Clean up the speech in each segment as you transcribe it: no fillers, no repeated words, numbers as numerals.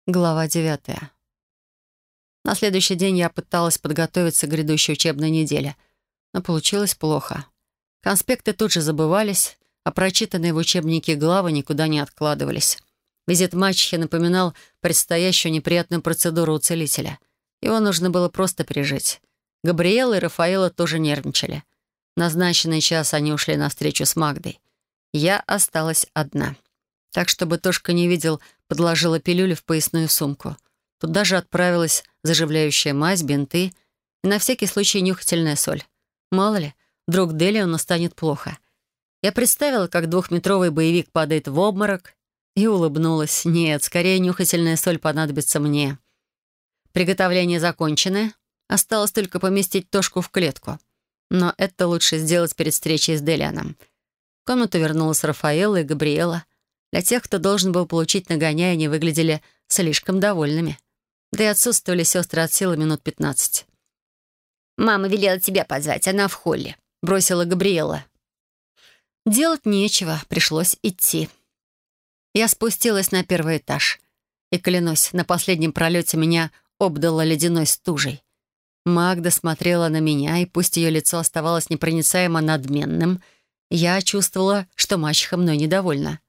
Глава 9. На следующий день я пыталась подготовиться к грядущей учебной неделе, но получилось плохо. Конспекты тут же забывались, а прочитанные в учебнике главы никуда не откладывались. Визит мачехи напоминал предстоящую неприятную процедуру у целителя. Его нужно было просто пережить. Габриэла и Рафаэла тоже нервничали. В назначенный час они ушли на встречу с Магдой. Я осталась одна. Так, чтобы Тошка не видел, подложила пилюли в поясную сумку. Туда же отправилась заживляющая мазь, бинты и на всякий случай нюхательная соль. Мало ли, вдруг Делиону станет плохо. Я представила, как 2-метровый боевик падает в обморок, и улыбнулась. Нет, скорее нюхательная соль понадобится мне. Приготовление закончено. Осталось только поместить Тошку в клетку. Но это лучше сделать перед встречей с Делионом. В комнату вернулась Рафаэла и Габриэла. Для тех, кто должен был получить нагоняй, они выглядели слишком довольными. Да и отсутствовали сестры от силы минут 15. «Мама велела тебя позвать, она в холле», — бросила Габриэла. Делать нечего, пришлось идти. Я спустилась на первый этаж. И, клянусь, на последнем пролете меня обдало ледяной стужей. Магда смотрела на меня, и пусть ее лицо оставалось непроницаемо надменным, я чувствовала, что мачеха мной недовольна.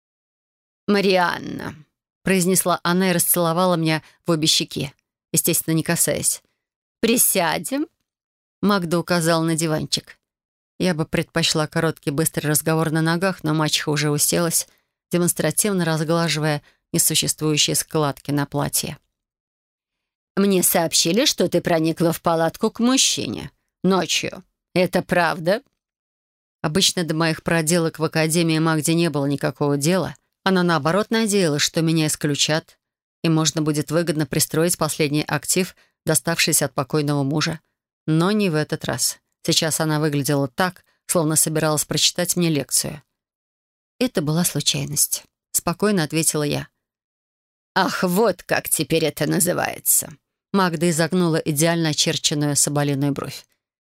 «Марианна», — произнесла она и расцеловала меня в обе щеки, естественно, не касаясь. «Присядем?» Магда указала на диванчик. Я бы предпочла короткий быстрый разговор на ногах, но мачеха уже уселась, демонстративно разглаживая несуществующие складки на платье. «Мне сообщили, что ты проникла в палатку к мужчине. Ночью. Это правда?» Обычно до моих проделок в Академии Магде не было никакого дела. Она, наоборот, надеялась, что меня исключат, и можно будет выгодно пристроить последний актив, доставшийся от покойного мужа. Но не в этот раз. Сейчас она выглядела так, словно собиралась прочитать мне лекцию. «Это была случайность», — спокойно ответила я. «Ах, вот как теперь это называется!» Магда изогнула идеально очерченную соболиную бровь.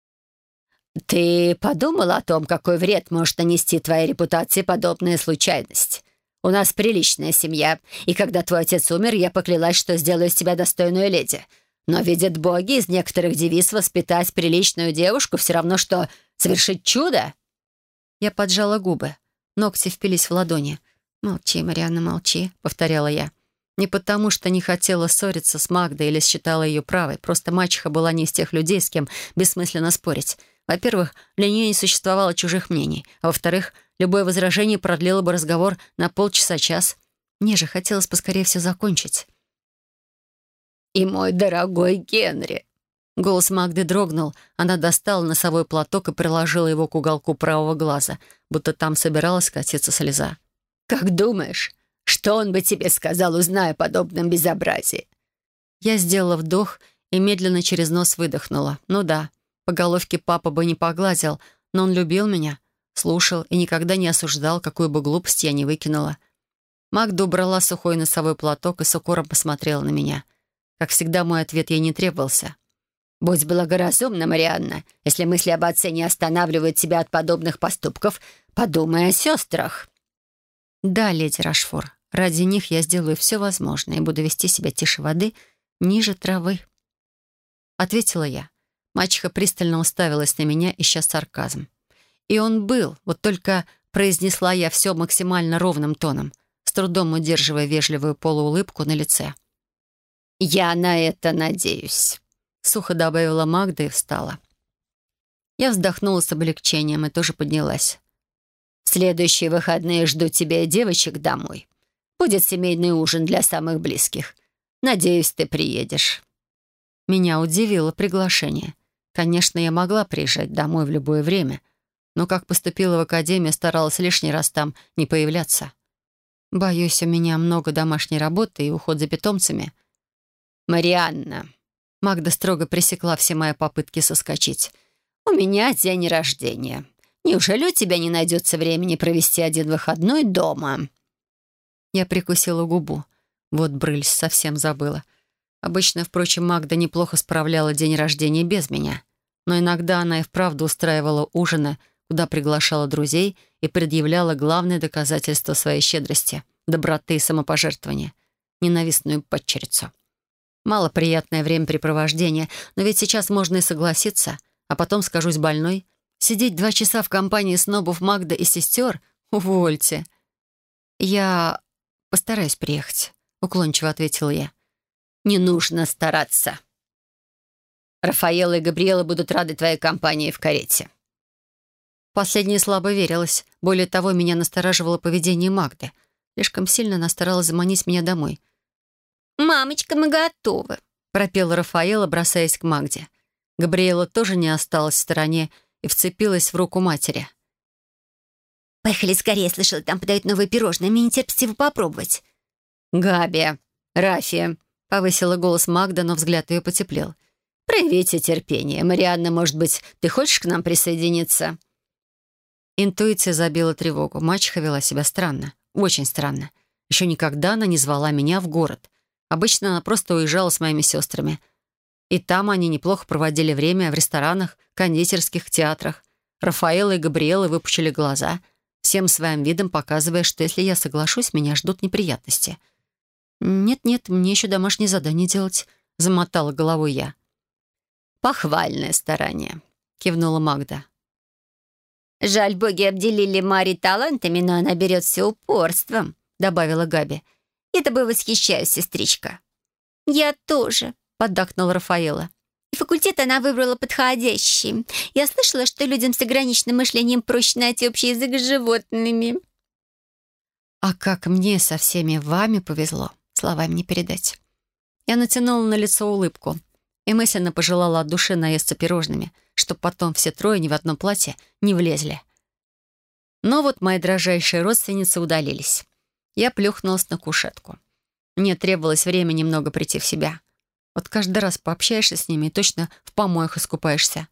«Ты подумала о том, какой вред может нанести твоей репутации подобная случайность? У нас приличная семья, и когда твой отец умер, я поклялась, что сделаю из тебя достойную леди. Но, видят боги, из некоторых девиц воспитать приличную девушку все равно, что совершить чудо». Я поджала губы. Ногти впились в ладони. «Молчи, Марианна, молчи», — повторяла я. Не потому, что не хотела ссориться с Магдой или считала ее правой. Просто мачеха была не из тех людей, с кем бессмысленно спорить. Во-первых, для нее не существовало чужих мнений. А во-вторых, любое возражение продлило бы разговор на полчаса-час. Мне же хотелось поскорее все закончить. «И мой дорогой Генри!» Голос Магды дрогнул. Она достала носовой платок и приложила его к уголку правого глаза, будто там собиралась катиться слеза. «Как думаешь, что он бы тебе сказал, узная о подобном безобразии?» Я сделала вдох и медленно через нос выдохнула. Ну да, по головке папа бы не погладил, но он любил меня, слушал и никогда не осуждал, какую бы глупость я ни выкинула. Магда убрала сухой носовой платок и с укором посмотрела на меня. Как всегда, мой ответ ей не требовался. «Будь благоразумна, Марианна. Если мысли об отце не останавливают тебя от подобных поступков, подумай о сестрах». «Да, леди Рашфор, ради них я сделаю все возможное и буду вести себя тише воды, ниже травы», — ответила я. Мачеха пристально уставилась на меня, ища сарказм. И он был, вот только произнесла я все максимально ровным тоном, с трудом удерживая вежливую полуулыбку на лице. «Я на это надеюсь», — сухо добавила Магда и встала. Я вздохнула с облегчением и тоже поднялась. «В следующие выходные жду тебя и девочек домой. Будет семейный ужин для самых близких. Надеюсь, ты приедешь». Меня удивило приглашение. Конечно, я могла приезжать домой в любое время, но как поступила в академию, старалась лишний раз там не появляться. Боюсь, у меня много домашней работы и уход за питомцами. «Марианна», — Магда строго пресекла все мои попытки соскочить, «у меня день рождения. Неужели у тебя не найдется времени провести один выходной дома?» Я прикусила губу. Вот брыльс, совсем забыла. Обычно, впрочем, Магда неплохо справляла день рождения без меня. Но иногда она и вправду устраивала ужины, куда приглашала друзей и предъявляла главное доказательство своей щедрости — доброты и самопожертвования. ненавистную падчерицу. Малоприятное времяпрепровождение, но ведь сейчас можно и согласиться, а потом скажусь больной. Сидеть 2 часа в компании снобов Магда и сестер? Увольте. «Я постараюсь приехать», — уклончиво ответила я. «Не нужно стараться. Рафаэла и Габриэла будут рады твоей компании в карете». Последнее слабо верилось. Более того, меня настораживало поведение Магды. Слишком сильно она старалась заманить меня домой. «Мамочка, мы готовы», — пропела Рафаэла, бросаясь к Магде. Габриэла тоже не осталась в стороне и вцепилась в руку матери. «Поехали скорее, слышала, там подают новые пирожные. Мне не терпится его попробовать». «Габи, Рафи», — повысила голос Магда, но взгляд ее потеплел. «Проявите терпение. Марианна, может быть, ты хочешь к нам присоединиться?» Интуиция забила тревогу. Мачеха вела себя странно. Очень странно. Еще никогда она не звала меня в город. Обычно она просто уезжала с моими сестрами. И там они неплохо проводили время в ресторанах, кондитерских, театрах. Рафаэла и Габриэла выпучили глаза, всем своим видом показывая, что если я соглашусь, меня ждут неприятности. «Нет-нет, мне еще домашнее задание делать», — замотала головой я. «Похвальное старание», — кивнула Магда. «Жаль, боги обделили Мари талантами, но она берет все упорством», — добавила Габи. «Я тобой восхищаюсь, сестричка». «Я тоже», — поддакнула Рафаэла. «И факультет она выбрала подходящий. Я слышала, что людям с ограниченным мышлением проще найти общий язык с животными». «А как мне со всеми вами повезло, словами не передать». Я натянула на лицо улыбку и мысленно пожелала от души наесться пирожными, чтоб потом все 3 ни в одном платье не влезли. Но вот мои дрожайшие родственницы удалились. Я плюхнулась на кушетку. Мне требовалось время немного прийти в себя. Вот каждый раз пообщаешься с ними и точно в помоях искупаешься.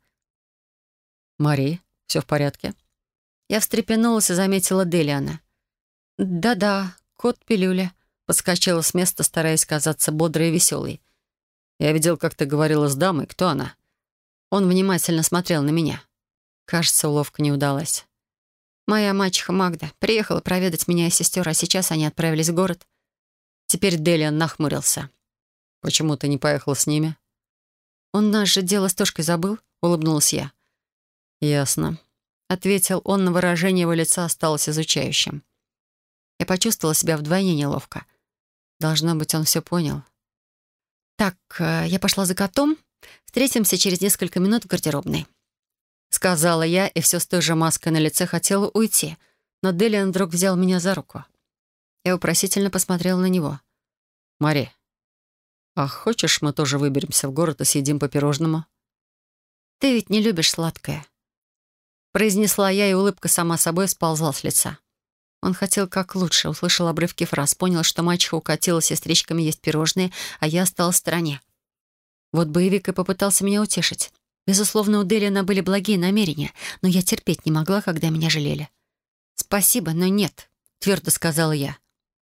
«Мари, все в порядке?» Я встрепенулась и заметила Делиана. «Да-да, кот-пилюля», — подскочила с места, стараясь казаться бодрой и веселой. «Я видел, как ты говорила с дамой. Кто она?» Он внимательно смотрел на меня. Кажется, уловка не удалась. «Моя мачеха Магда приехала проведать меня и сестер, а сейчас они отправились в город». Теперь Делиан нахмурился. «Почему ты не поехала с ними?» «Он наше же дело с Тошкой забыл», — улыбнулась я. «Ясно», — ответил он, но выражение его лица осталось изучающим. Я почувствовала себя вдвойне неловко. Должно быть, он все понял. «Так, я пошла за котом. Встретимся через несколько минут в гардеробной», — сказала я, и все с той же маской на лице хотела уйти. Но Делиан вдруг взял меня за руку. Я вопросительно посмотрела на него. «Мари, а хочешь, мы тоже выберемся в город и съедим по пирожному?» «Ты ведь не любишь сладкое», — произнесла я, и улыбка сама собой сползла с лица. Он хотел как лучше, услышал обрывки фраз, понял, что мачеха укатила сестричками есть пирожные, а я осталась в стороне. Вот боевик и попытался меня утешить. Безусловно, у Делиана были благие намерения, но я терпеть не могла, когда меня жалели. «Спасибо, но нет», — твердо сказала я.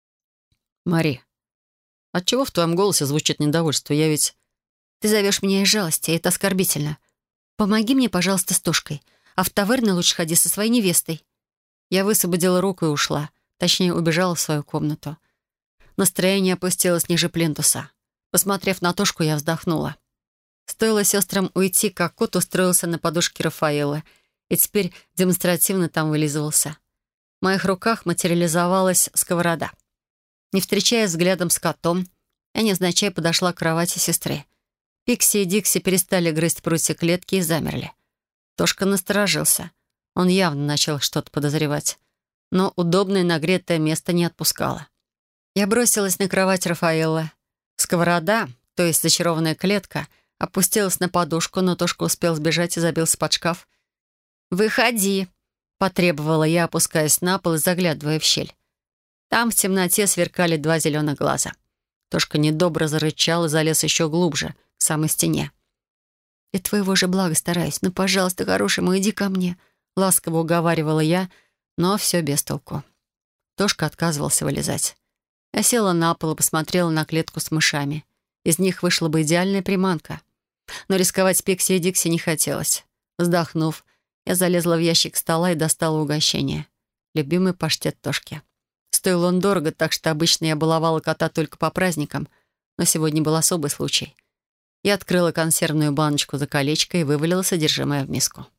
«Мари, отчего в твоем голосе звучит недовольство? Я ведь...» «Ты зовешь меня из жалости, и это оскорбительно. Помоги мне, пожалуйста, с Тошкой, а в таверны лучше ходи со своей невестой». Я высвободила руку и ушла. Точнее, убежала в свою комнату. Настроение опустилось ниже плинтуса. Посмотрев на Тошку, я вздохнула. Стоило сестрам уйти, как кот устроился на подушке Рафаэла и теперь демонстративно там вылизывался. В моих руках материализовалась сковорода. Не встречаясь взглядом с котом, я невзначай подошла к кровати сестры. Пикси и Дикси перестали грызть прутья клетки и замерли. Тошка насторожился. Он явно начал что-то подозревать. Но удобное нагретое место не отпускало. Я бросилась на кровать Рафаэла. Сковорода, то есть зачарованная клетка, опустилась на подушку, но Тошка успел сбежать и забился под шкаф. «Выходи!» — потребовала я, опускаясь на пол и заглядывая в щель. Там в темноте сверкали 2 зеленых глаза. Тошка недобро зарычал и залез еще глубже, к самой стене. «Для твоего же блага стараюсь. Ну, пожалуйста, хороший мой, иди ко мне!» — ласково уговаривала я, но все без толку. Тошка отказывался вылезать. Я села на пол и посмотрела на клетку с мышами. Из них вышла бы идеальная приманка. Но рисковать Пикси и Дикси не хотелось. Вздохнув, я залезла в ящик стола и достала угощение. Любимый паштет Тошки. Стоил он дорого, так что обычно я баловала кота только по праздникам, но сегодня был особый случай. Я открыла консервную баночку за колечко и вывалила содержимое в миску.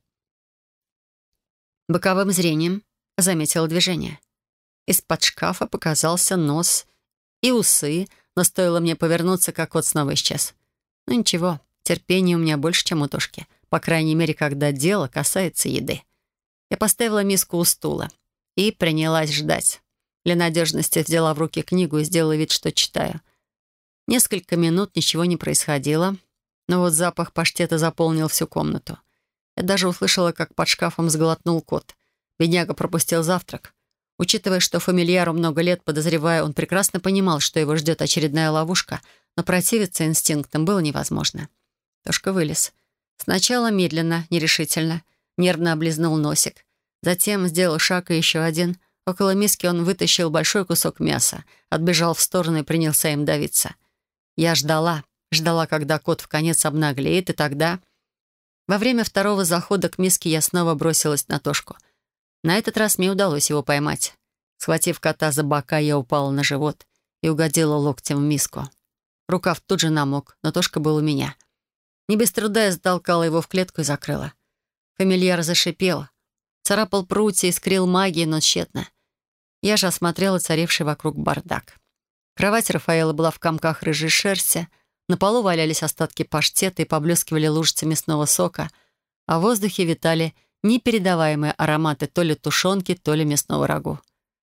Боковым зрением заметила движение. Из-под шкафа показался нос и усы, но стоило мне повернуться, как кот снова исчез. Ну ничего, терпения у меня больше, чем у Тошки. По крайней мере, когда дело касается еды. Я поставила миску у стула и принялась ждать. Для надежности взяла в руки книгу и сделала вид, что читаю. Несколько минут ничего не происходило, но вот запах паштета заполнил всю комнату. Я даже услышала, как под шкафом сглотнул кот. Бедняга пропустил завтрак. Учитывая, что фамильяру много лет, подозревая, он прекрасно понимал, что его ждет очередная ловушка, но противиться инстинктам было невозможно. Тошка вылез. Сначала медленно, нерешительно, нервно облизнул носик. Затем сделал шаг и еще один. Около миски он вытащил большой кусок мяса, отбежал в сторону и принялся им давиться. Я ждала, когда кот вконец обнаглеет, и тогда... Во время второго захода к миске я снова бросилась на Тошку. На этот раз мне удалось его поймать. Схватив кота за бока, я упала на живот и угодила локтем в миску. Рукав тут же намок, но Тошка был у меня. Не без труда я затолкала его в клетку и закрыла. Фамильяр зашипел, царапал прутья, искрил магией, но тщетно. Я же осмотрела царивший вокруг бардак. Кровать Рафаэла была в комках рыжей шерсти, на полу валялись остатки паштета и поблескивали лужицы мясного сока, а в воздухе витали непередаваемые ароматы то ли тушенки, то ли мясного рагу.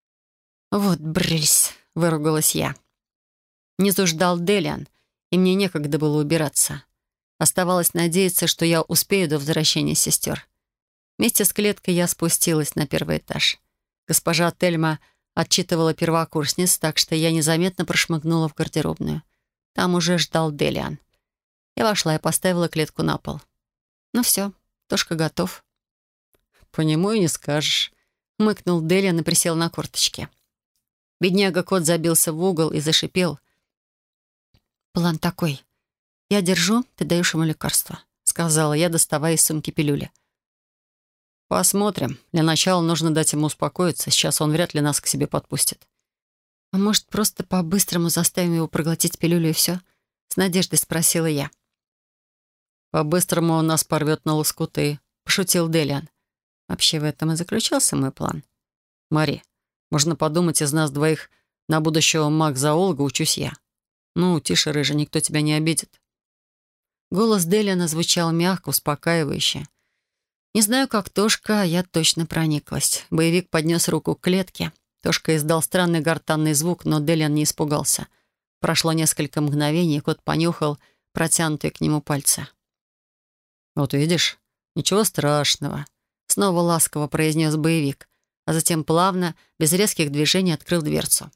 «Вот брысь!» — выругалась я. Внизу ждал Делиан, и мне некогда было убираться. Оставалось надеяться, что я успею до возвращения сестер. Вместе с клеткой я спустилась на первый этаж. Госпожа Тельма отчитывала первокурсниц, так что я незаметно прошмыгнула в гардеробную. Там уже ждал Делиан. Я вошла и поставила клетку на пол. Ну все, Тошка готов. «По нему и не скажешь», — хмыкнул Делиан и присел на корточки. Бедняга-кот забился в угол и зашипел. «План такой. Я держу, ты даешь ему лекарство», — сказала я, доставая из сумки пилюли. «Посмотрим. Для начала нужно дать ему успокоиться. Сейчас он вряд ли нас к себе подпустит». «А может, просто по-быстрому заставим его проглотить пилюлю и все?» — с надеждой спросила я. «По-быстрому он нас порвет на лоскуты», — пошутил Делиан. Вообще в этом и заключался мой план. «Мари, можно подумать, из нас двоих на будущего маг-зоолога учусь я. Ну, тише, рыжа, никто тебя не обидит». Голос Делиана звучал мягко, успокаивающе. Не знаю, как Тошка, а я точно прониклась. Боевик поднес руку к клетке. Тошка издал странный гортанный звук, но Делиан не испугался. Прошло несколько мгновений, и кот понюхал протянутые к нему пальцы. «Вот видишь, ничего страшного», — снова ласково произнес боевик, а затем плавно, без резких движений, открыл дверцу.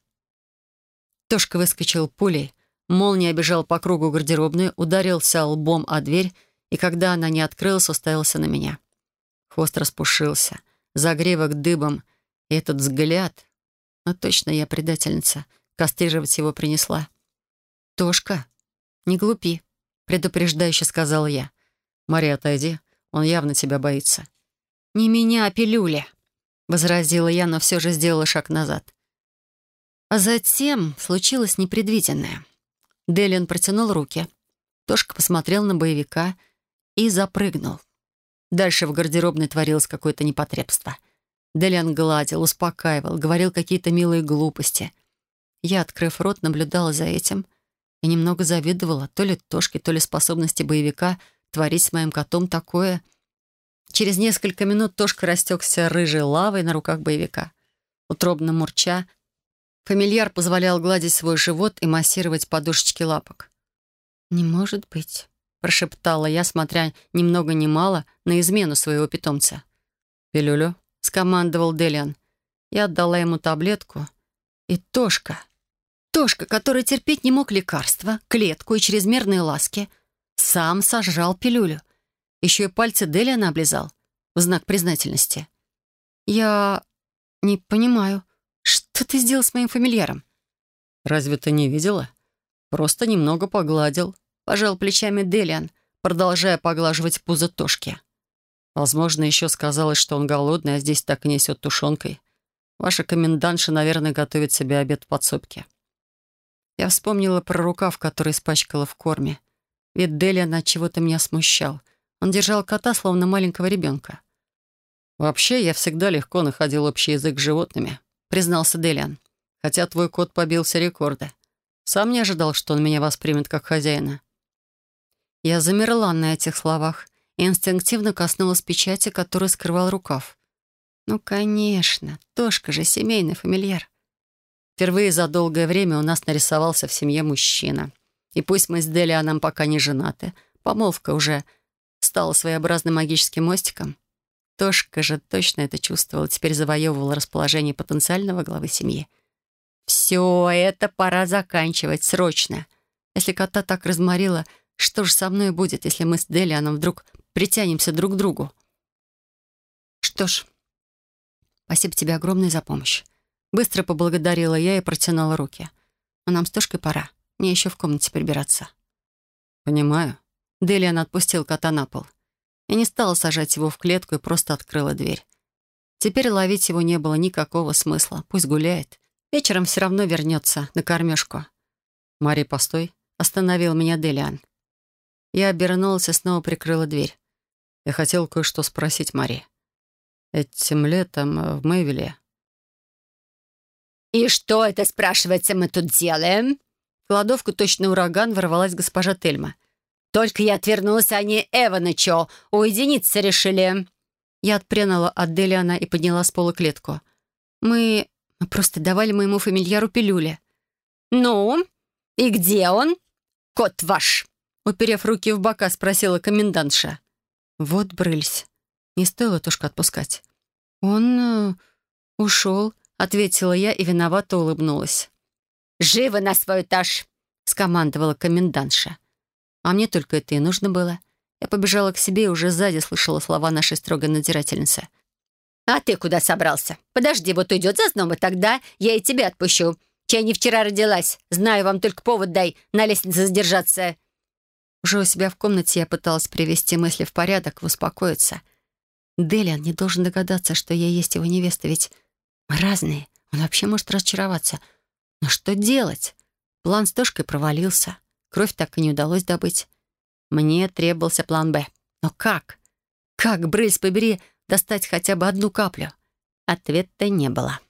Тошка выскочил пулей, молнией обежал по кругу гардеробную, ударился лбом о дверь, и когда она не открылась, уставился на меня. Хвост распушился, загривок дыбом, и этот взгляд... Но точно я предательница. Кастрировать его принесла. «Тошка, не глупи», — предупреждающе сказала я. «Мария, отойди. Он явно тебя боится». «Не меня, а пилюля», — возразила я, но все же сделала шаг назад. А затем случилось непредвиденное. Делиан протянул руки. Тошка посмотрел на боевика и запрыгнул. Дальше в гардеробной творилось какое-то непотребство. Делиан гладил, успокаивал, говорил какие-то милые глупости. Я, открыв рот, наблюдала за этим и немного завидовала то ли Тошке, то ли способности боевика творить с моим котом такое. Через несколько минут Тошка растекся рыжей лавой на руках боевика. Утробно мурча, фамильяр позволял гладить свой живот и массировать подушечки лапок. «Не может быть», — прошептала я, смотря ни много ни мало на измену своего питомца. «Пилюлю», — скомандовал Делиан. Я отдала ему таблетку, и Тошка, который терпеть не мог лекарства, клетку и чрезмерные ласки, сам сожрал пилюлю. Еще и пальцы Делиана облизал в знак признательности. «Я не понимаю, что ты сделал с моим фамильяром?» «Разве ты не видела? Просто немного погладил», — пожал плечами Делиан, продолжая поглаживать пузо Тошки. «Возможно, еще сказалось, что он голодный, а здесь так и несет тушенкой. Ваша комендантша, наверное, готовит себе обед в подсобке». Я вспомнила про рукав, который испачкала в корме. Вид Делиана от чего-то меня смущал. Он держал кота, словно маленького ребенка. «Вообще, я всегда легко находил общий язык с животными», — признался Делиан. «Хотя твой кот побил все рекорды. Сам не ожидал, что он меня воспримет как хозяина». Я замерла на этих словах и инстинктивно коснулась печати, которую скрывал рукав. Ну, конечно, Тошка же семейный фамильяр. Впервые за долгое время у нас нарисовался в семье мужчина. И пусть мы с Делианом пока не женаты, помолвка уже стала своеобразным магическим мостиком. Тошка же точно это чувствовал, теперь завоевывал расположение потенциального главы семьи. «Все, это пора заканчивать, срочно. Если кота так разморило, что же со мной будет, если мы с Делианом вдруг притянемся друг к другу?» «Что ж, спасибо тебе огромное за помощь». Быстро поблагодарила я и протянула руки. «Но нам с Тошкой пора. Мне еще в комнате прибираться». «Понимаю». Делиан отпустил кота на пол. Я не стала сажать его в клетку и просто открыла дверь. Теперь ловить его не было никакого смысла. Пусть гуляет. Вечером все равно вернется на кормежку. «Мари, постой», — остановил меня Делиан. Я обернулась и снова прикрыла дверь. «Я хотел кое-что спросить, Мари. Этим летом в Мэйвилле...» «И что это, спрашивается, мы тут делаем?» В кладовку точно ураган ворвалась госпожа Тельма. «Только я отвернулась, они Эванычо уединиться решили». Я отпрянула от Делиана и подняла с пола клетку. Мы просто давали моему фамильяру пилюли. «Ну, и где он, кот ваш?» Уперев руки в бока, спросила комендантша. Вот брыльсь. Не стоило Тошку отпускать. «Он ушел», — ответила я и виновато улыбнулась. «Живо на свой этаж!» — скомандовала комендантша. А мне только это и нужно было. Я побежала к себе и уже сзади слышала слова нашей строгой надзирательницы. «А ты куда собрался? Подожди, вот уйдет зазноб, и тогда я и тебя отпущу. Чай не вчера родилась. Знаю, вам только повод дай на лестнице задержаться». Уже у себя в комнате я пыталась привести мысли в порядок, успокоиться. Делиан не должен догадаться, что я есть его невеста, ведь мы разные. Он вообще может разочароваться. Но что делать? План с Тошкой провалился. Кровь так и не удалось добыть. Мне требовался план «Б». Но как? Как, брысь побери, достать хотя бы одну каплю? Ответа не было.